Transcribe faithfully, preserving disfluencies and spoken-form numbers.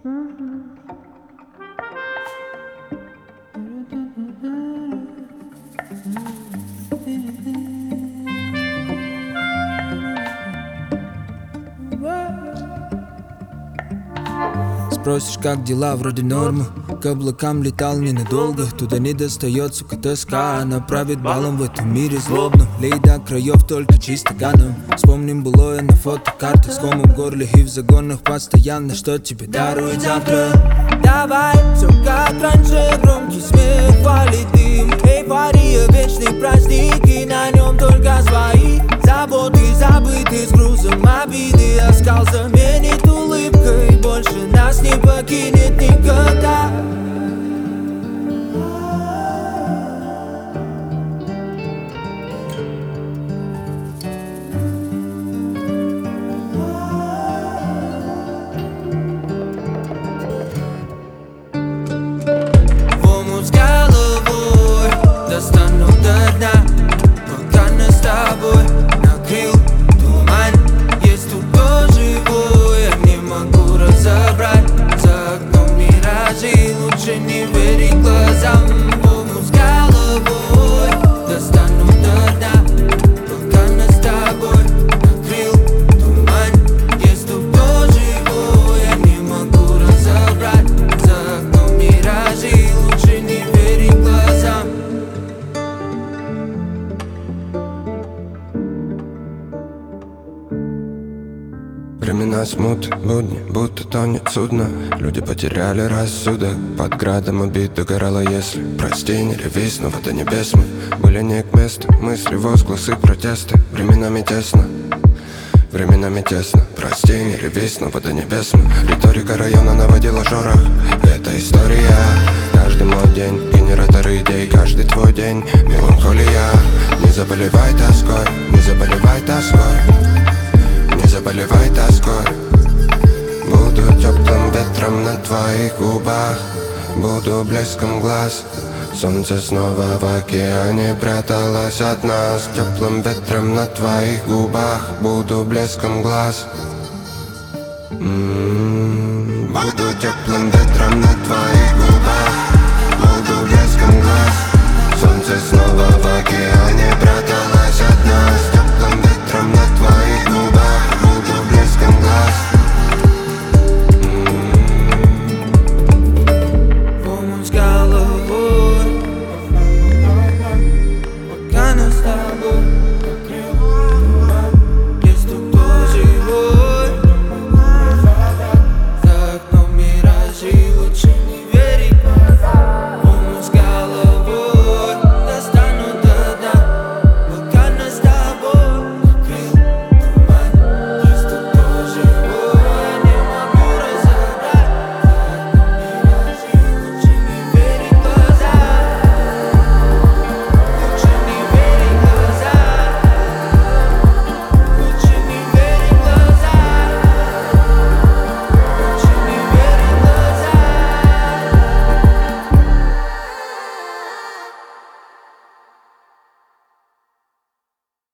Спросишь, как дела, вроде нормы. К облакам летал ненадолго. Туда не достает, сука, тоска. Она правит балом в этом мире злобно. Лей до краев только чисто ганом. Вспомним былое на фотокартах. С комом в горле и в загонах постоянно. Что тебе дарует завтра? Давай, все как раньше. Громкий смех, валит дым. Эйфория, вечный праздник. И на нем только свои заботы забыты с грузом обиды. Оскал заменит улыбкой. Больше нас не покинет никогда. В омут с головой достану до дна, пока нас с тобой накрыл туман. Есть тут кто живой, я не могу разобрать. За окном миражи, лучше не верить глазам. В омут с головой достану до дна, пока нас с тобой накрыл туман. Есть тут кто живой, я не могу разобрать. За окном миражи, лучше не верить глазам. Времена смуты, будни, будто тонет судно. Люди потеряли рассудок. Под градом обид догорало, если прости, не ревись, но вода небес мы были не к месту. Мысли, возгласы, протесты. Временами тесно, временами тесно. Прости, не ревись, но вода небес мы. Риторика района наводила шорох. Это история. Каждый мой день, генератор идей. Каждый твой день, меланхолия. Не заболевай тоской, не заболевай тоской. Не заболевай тоской. Буду теплым ветром на твоих губах. Буду блеском глаз. Солнце снова в океане пряталось от нас. Теплым ветром на твоих губах. Буду блеском глаз. М-м-м. Буду теплым ветром на твоих губах. Буду блеском глаз. Солнце снова в океане пряталось.